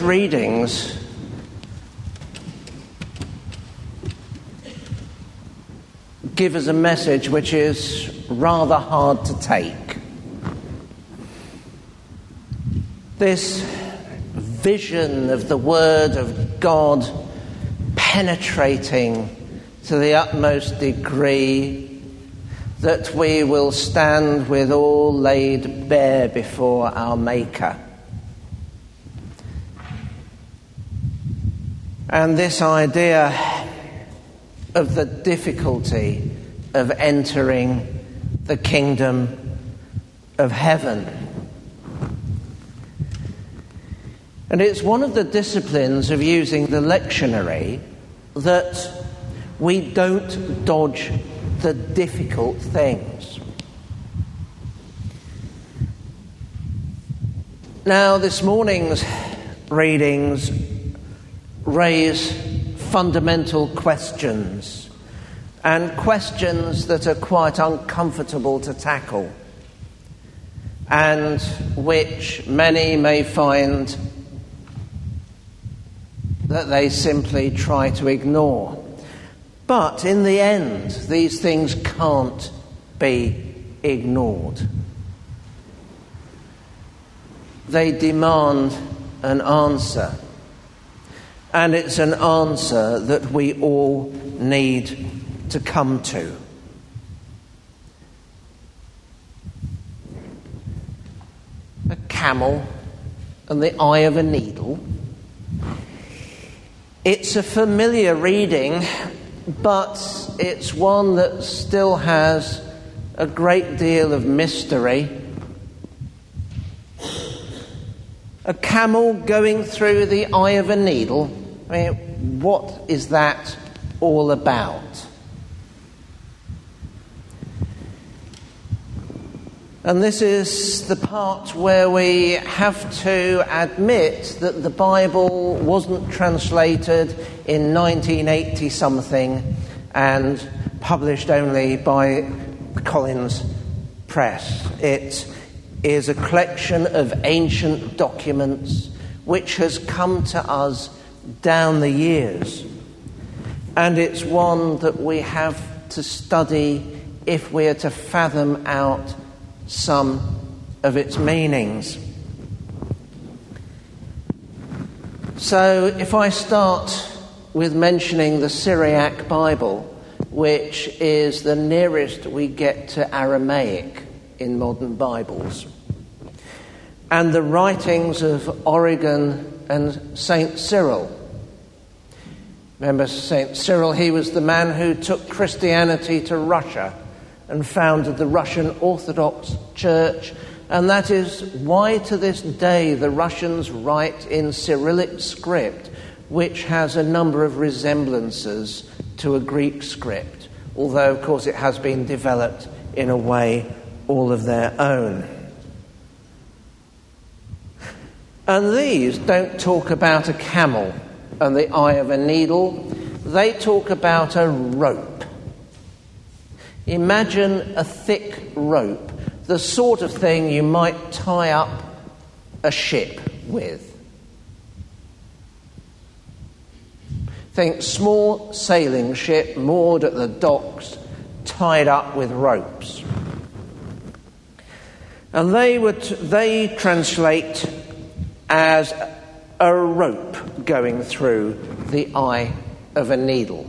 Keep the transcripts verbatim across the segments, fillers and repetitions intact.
readings give us a message which is rather hard to take. This vision of the Word of God penetrating to the utmost degree that we will stand with all laid bare before our Maker. And this idea of the difficulty of entering the kingdom of heaven. And it's one of the disciplines of using the lectionary that we don't dodge the difficult things. Now, this morning's readings raise fundamental questions, and questions that are quite uncomfortable to tackle, and which many may find that they simply try to ignore. But in the end, these things can't be ignored. They demand an answer. And it's an answer that we all need to come to. A camel and the eye of a needle. It's a familiar reading, but it's one that still has a great deal of mystery. A camel going through the eye of a needle. I mean, what is that all about? And this is the part where we have to admit that the Bible wasn't translated in nineteen eighty something and published only by Collins Press. It is a collection of ancient documents which has come to us down the years. And it's one that we have to study if we are to fathom out some of its meanings. So if I start with mentioning the Syriac Bible, which is the nearest we get to Aramaic in modern Bibles, and the writings of Origen and Saint Cyril. Remember Saint Cyril, he was the man who took Christianity to Russia and founded the Russian Orthodox Church, and that is why to this day the Russians write in Cyrillic script, which has a number of resemblances to a Greek script, although of course it has been developed in a way all of their own. And these don't talk about a camel and the eye of a needle, they talk about a rope. Imagine a thick rope, the sort of thing you might tie up a ship with. Think small sailing ship moored at the docks, tied up with ropes. And they would they translate as a rope going through the eye of a needle.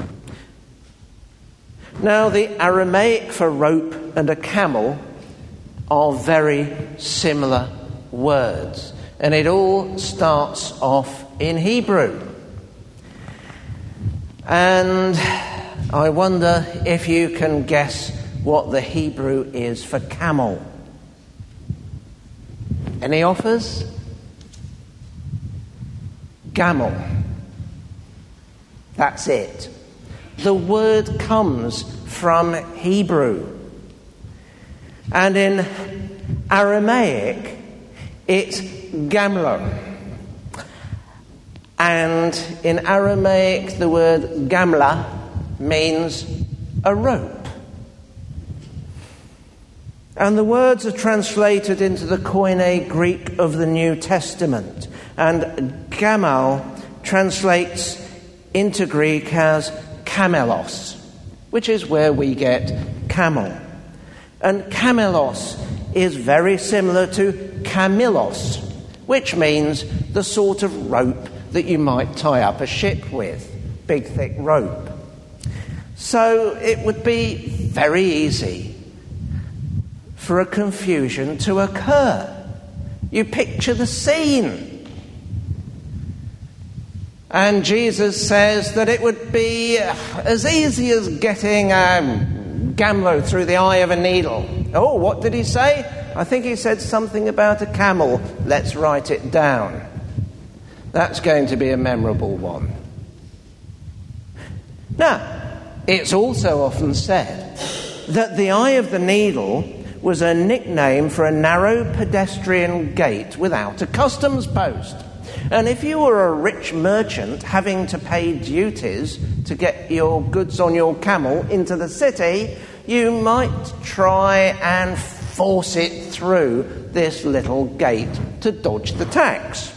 Now, the Aramaic for rope and a camel are very similar words, and it all starts off in Hebrew. And I wonder if you can guess what the Hebrew is for camel. Any offers? Gamel. That's it. The word comes from Hebrew. And in Aramaic, it's gamla. And in Aramaic, the word gamla means a rope. And the words are translated into the Koine Greek of the New Testament. And gamal translates into Greek as camelos, which is where we get camel. And camelos is very similar to camillos, which means the sort of rope that you might tie up a ship with, big thick rope. So it would be very easy for a confusion to occur. You picture the scene. And Jesus says that it would be as easy as getting a gamlo through the eye of a needle. Oh, what did he say? I think he said something about a camel. Let's write it down. That's going to be a memorable one. Now, it's also often said that the eye of the needle was a nickname for a narrow pedestrian gate without a customs post. And if you were a rich merchant having to pay duties to get your goods on your camel into the city, you might try and force it through this little gate to dodge the tax.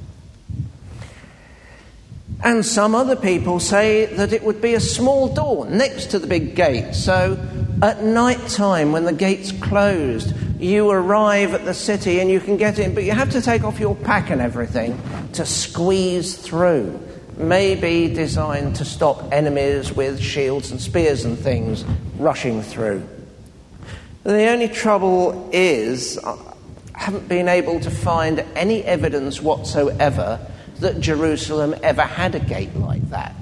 And some other people say that it would be a small door next to the big gate. So at night time, when the gate's closed, you arrive at the city and you can get in, but you have to take off your pack and everything to squeeze through. Maybe designed to stop enemies with shields and spears and things rushing through. The only trouble is, I haven't been able to find any evidence whatsoever that Jerusalem ever had a gate like that.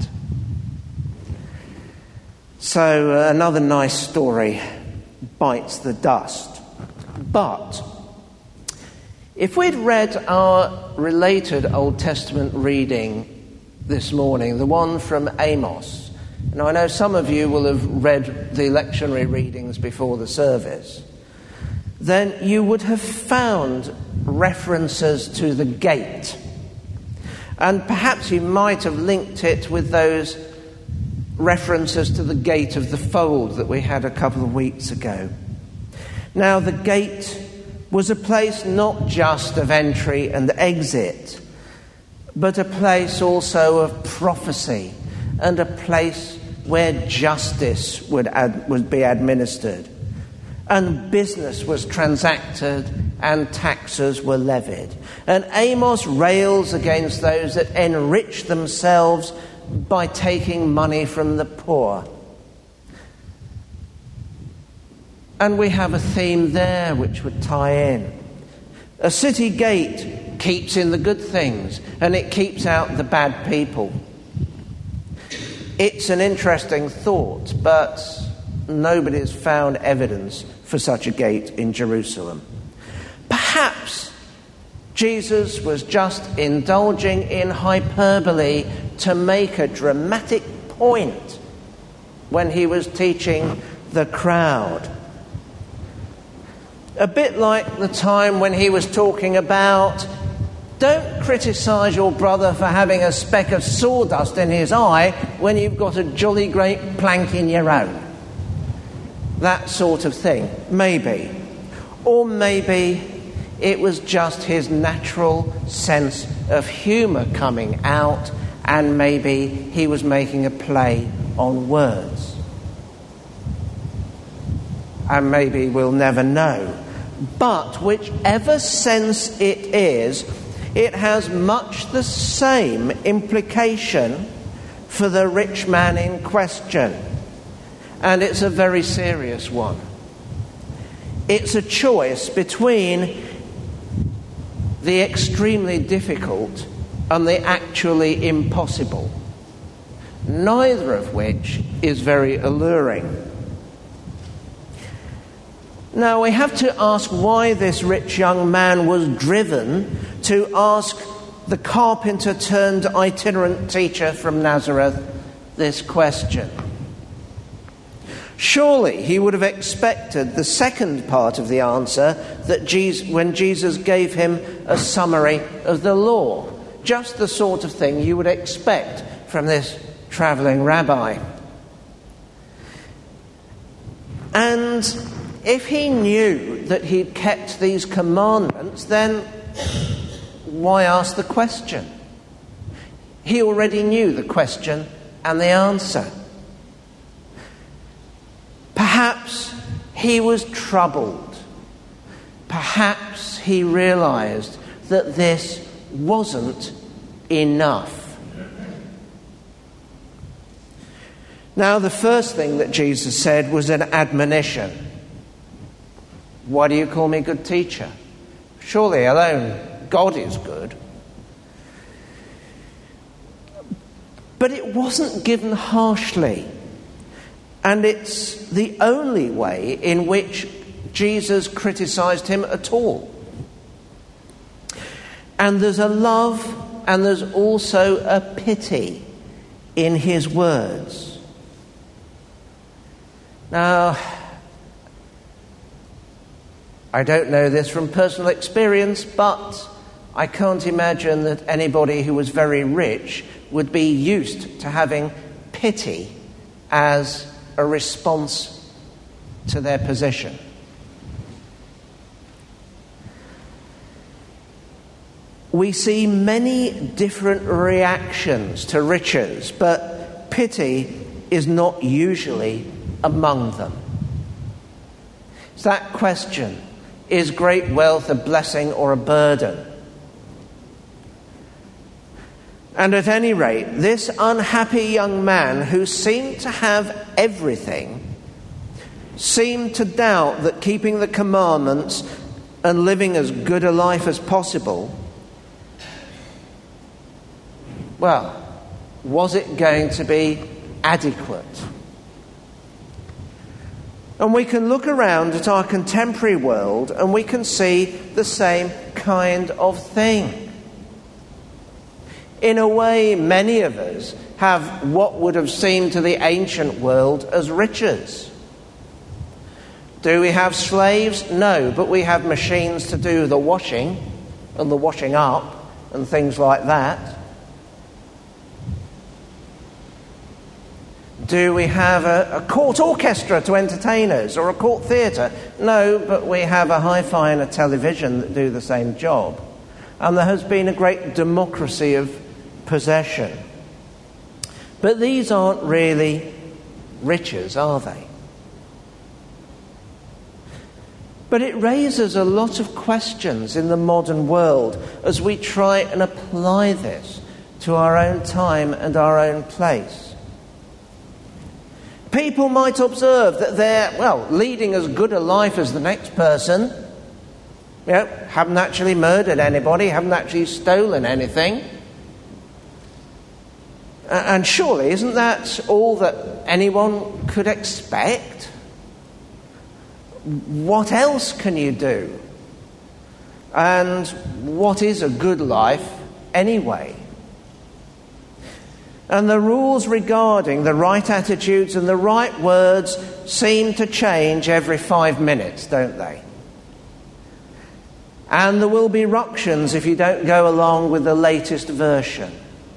So uh, another nice story bites the dust. But if we'd read our related Old Testament reading this morning, the one from Amos, and I know some of you will have read the lectionary readings before the service, then you would have found references to the gate. And perhaps you might have linked it with those references to the gate of the fold that we had a couple of weeks ago. Now, the gate was a place not just of entry and exit, but a place also of prophecy and a place where justice would, ad- would be administered, and business was transacted and taxes were levied. And Amos rails against those that enrich themselves by taking money from the poor. And we have a theme there which would tie in. A city gate keeps in the good things and it keeps out the bad people. It's an interesting thought, but nobody has found evidence for such a gate in Jerusalem. Perhaps Jesus was just indulging in hyperbole to make a dramatic point when he was teaching the crowd. A bit like the time when he was talking about, don't criticise your brother for having a speck of sawdust in his eye when you've got a jolly great plank in your own. That sort of thing, maybe. Or maybe it was just his natural sense of humour coming out, and maybe he was making a play on words. And maybe we'll never know. But whichever sense it is, it has much the same implication for the rich man in question. And it's a very serious one. It's a choice between the extremely difficult and the actually impossible, neither of which is very alluring. Now, we have to ask why this rich young man was driven to ask the carpenter turned itinerant teacher from Nazareth this question. Surely he would have expected the second part of the answer that Jesus, when Jesus gave him a summary of the law, just the sort of thing you would expect from this travelling rabbi. And if he knew that he'd kept these commandments, then why ask the question? He already knew the question and the answer. Perhaps he was troubled. Perhaps he realized that this wasn't enough. Now, the first thing that Jesus said was an admonition. Why do you call me good teacher? Surely alone God is good. But it wasn't given harshly. And it's the only way in which Jesus criticized him at all. And there's a love and there's also a pity in his words. Now, I don't know this from personal experience, but I can't imagine that anybody who was very rich would be used to having pity as a response to their position. We see many different reactions to riches, but pity is not usually among them. It's that question, is great wealth a blessing or a burden? And at any rate, this unhappy young man who seemed to have everything seemed to doubt that keeping the commandments and living as good a life as possible, well, was it going to be adequate? And we can look around at our contemporary world and we can see the same kind of thing. In a way, many of us have what would have seemed to the ancient world as riches. Do we have slaves? No, but we have machines to do the washing and the washing up and things like that. Do we have a, a court orchestra to entertain us or a court theatre? No, but we have a hi-fi and a television that do the same job. And there has been a great democracy of possession. But these aren't really riches, are they? But it raises a lot of questions in the modern world as we try and apply this to our own time and our own place. People might observe that they're, well, leading as good a life as the next person. You know, haven't actually murdered anybody, haven't actually stolen anything. And surely, isn't that all that anyone could expect? What else can you do? And what is a good life anyway? And the rules regarding the right attitudes and the right words seem to change every five minutes, don't they? And there will be ructions if you don't go along with the latest version.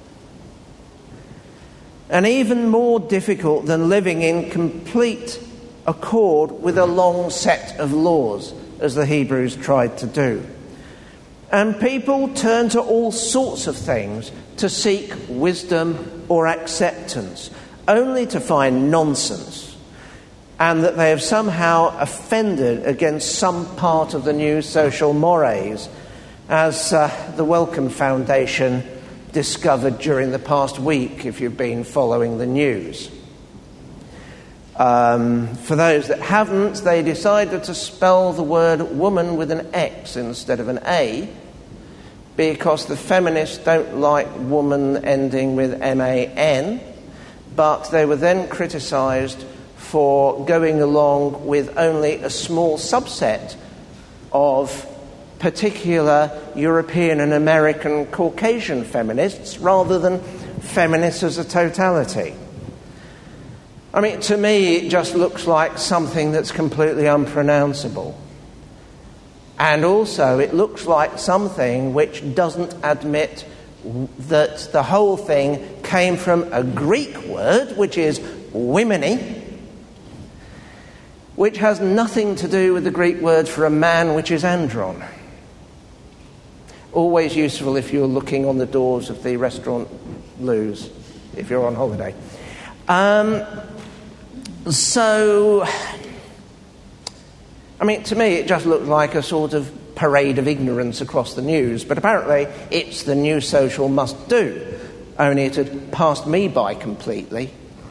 And even more difficult than living in complete accord with a long set of laws, as the Hebrews tried to do. And people turn to all sorts of things to seek wisdom or acceptance, only to find nonsense, and that they have somehow offended against some part of the new social mores, as uh, the Wellcome Foundation discovered during the past week, if you've been following the news. Um, for those that haven't, they decided to spell the word woman with an X instead of an A, because the feminists don't like woman ending with M A N, but they were then criticised for going along with only a small subset of particular European and American Caucasian feminists rather than feminists as a totality. I mean, to me, it just looks like something that's completely unpronounceable. And also, it looks like something which doesn't admit that the whole thing came from a Greek word, which is womeny, which has nothing to do with the Greek word for a man, which is andron. Always useful if you're looking on the doors of the restaurant loos, if you're on holiday. Um, so, I mean, to me it just looked like a sort of parade of ignorance across the news, but apparently it's the new social must-do, only it had passed me by completely.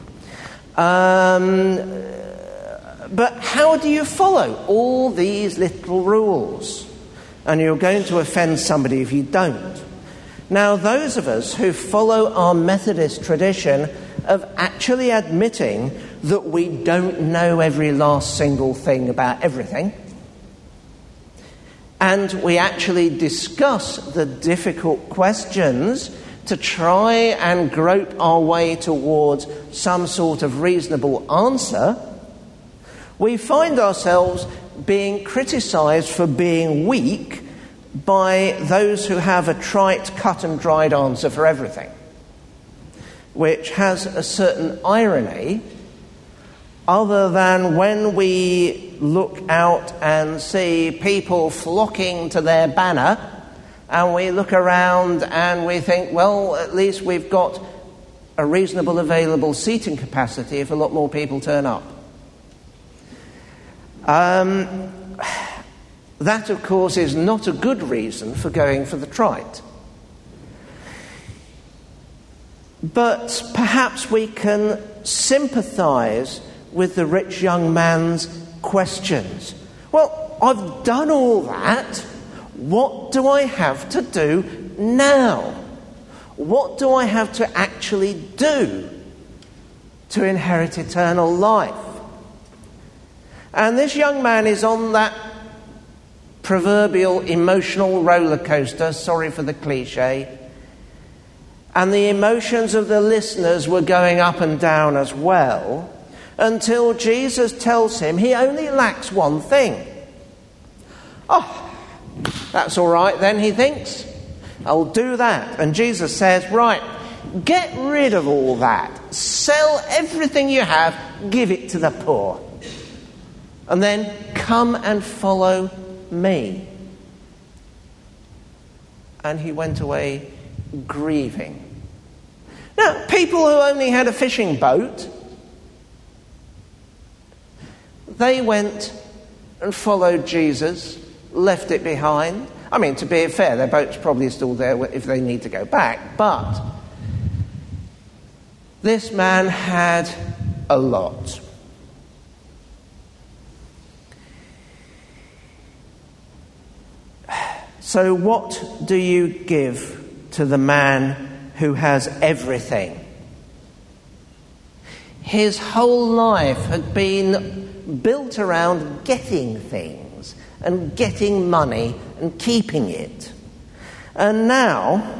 Um, but how do you follow all these little rules? And you're going to offend somebody if you don't. Now, those of us who follow our Methodist tradition of actually admitting that we don't know every last single thing about everything, and we actually discuss the difficult questions to try and grope our way towards some sort of reasonable answer, we find ourselves being criticised for being weak by those who have a trite, cut-and-dried answer for everything, which has a certain irony, other than when we look out and see people flocking to their banner, and we look around and we think, well, at least we've got a reasonable available seating capacity if a lot more people turn up. Um, that, of course, is not a good reason for going for the trite. But perhaps we can sympathise with the rich young man's questions. Well, I've done all that. What do I have to do now? What do I have to actually do to inherit eternal life? And this young man is on that proverbial emotional roller coaster, sorry for the cliche, and the emotions of the listeners were going up and down as well, until Jesus tells him he only lacks one thing. Oh, that's all right then, he thinks. I'll do that. And Jesus says, right, get rid of all that. Sell everything you have, give it to the poor. And then come and follow me. And he went away grieving. Now, people who only had a fishing boat, they went and followed Jesus, left it behind. I mean, to be fair, their boat's probably still there if they need to go back. But this man had a lot. So what do you give to the man who has everything? His whole life had been built around getting things and getting money and keeping it. And now,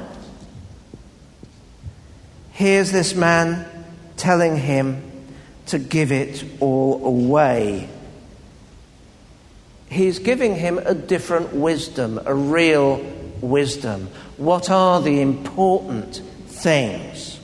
here's this man telling him to give it all away. He's giving him a different wisdom, a real wisdom. What are the important things?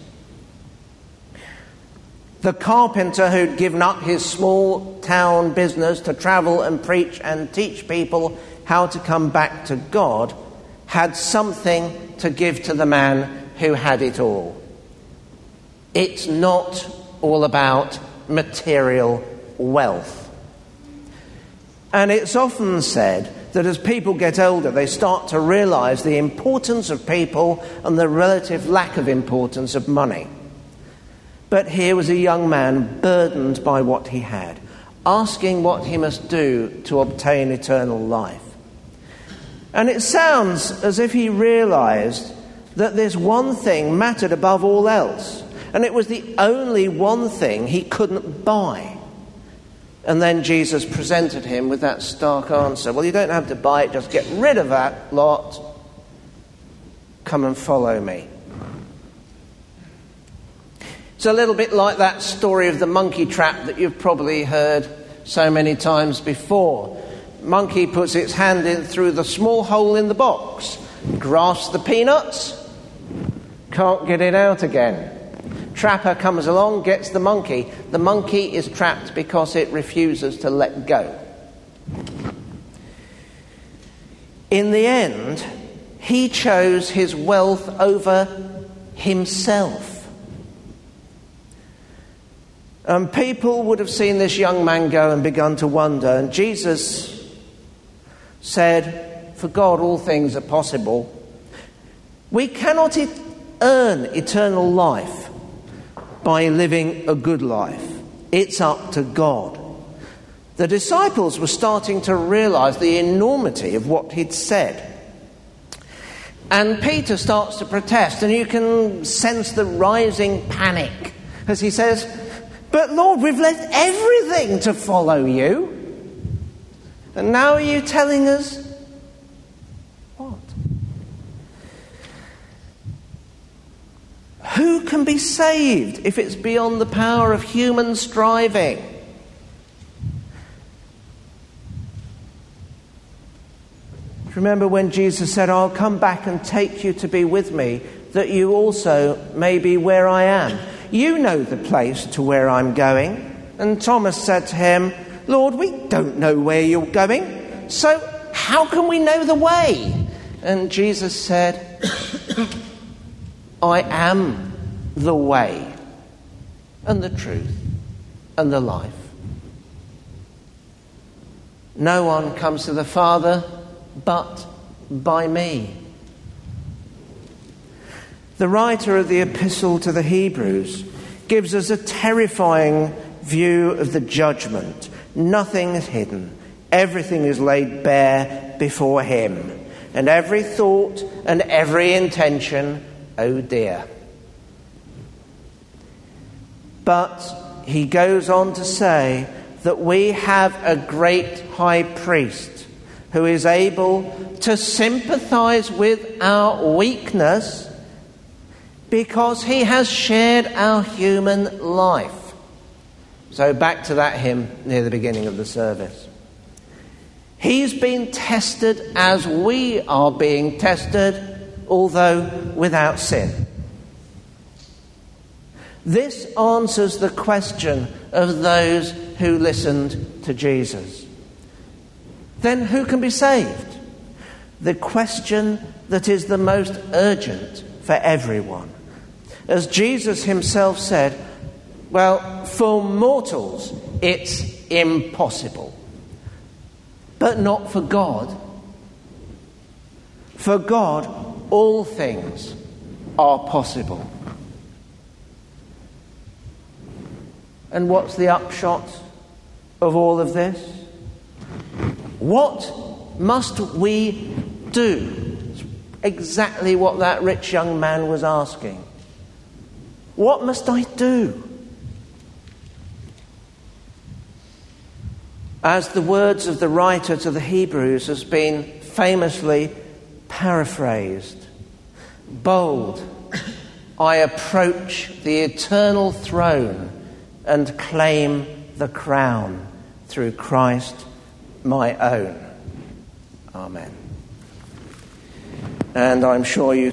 The carpenter who'd given up his small town business to travel and preach and teach people how to come back to God had something to give to the man who had it all. It's not all about material wealth. And it's often said that as people get older, they start to realise the importance of people and the relative lack of importance of money. But here was a young man burdened by what he had, asking what he must do to obtain eternal life. And it sounds as if he realised that this one thing mattered above all else, and it was the only one thing he couldn't buy. And then Jesus presented him with that stark answer. Well, you don't have to buy it, just get rid of that lot. Come and follow me. It's a little bit like that story of the monkey trap that you've probably heard so many times before. Monkey puts its hand in through the small hole in the box, grasps the peanuts, can't get it out again. Trapper comes along, gets the monkey. The monkey is trapped because it refuses to let go. In the end, he chose his wealth over himself. And people would have seen this young man go and begun to wonder. And Jesus said, for God all things are possible. We cannot e- earn eternal life by living a good life. It's up to God. The disciples were starting to realize the enormity of what he'd said. And Peter starts to protest, and you can sense the rising panic as he says, but Lord, we've left everything to follow you. And now are you telling us what? Who can be saved if it's beyond the power of human striving? Remember when Jesus said, I'll come back and take you to be with me, that you also may be where I am. You know the place to where I'm going. And Thomas said to him, Lord, we don't know where you're going, so how can we know the way? And Jesus said, I am the way and the truth and the life. No one comes to the Father but by me. The writer of the Epistle to the Hebrews gives us a terrifying view of the judgment. Nothing is hidden. Everything is laid bare before him. And every thought and every intention, oh dear. But he goes on to say that we have a great high priest who is able to sympathize with our weakness because he has shared our human life. So back to that hymn near the beginning of the service. He's been tested as we are being tested, although without sin. This answers the question of those who listened to Jesus. Then who can be saved? The question that is the most urgent for everyone. As Jesus himself said, well, for mortals it's impossible, but not for God. For God, all things are possible. And what's the upshot of all of this? What must we do? It's exactly what that rich young man was asking. What must I do? As the words of the writer to the Hebrews has been famously paraphrased, bold, I approach the eternal throne and claim the crown through Christ my own. Amen. And I'm sure you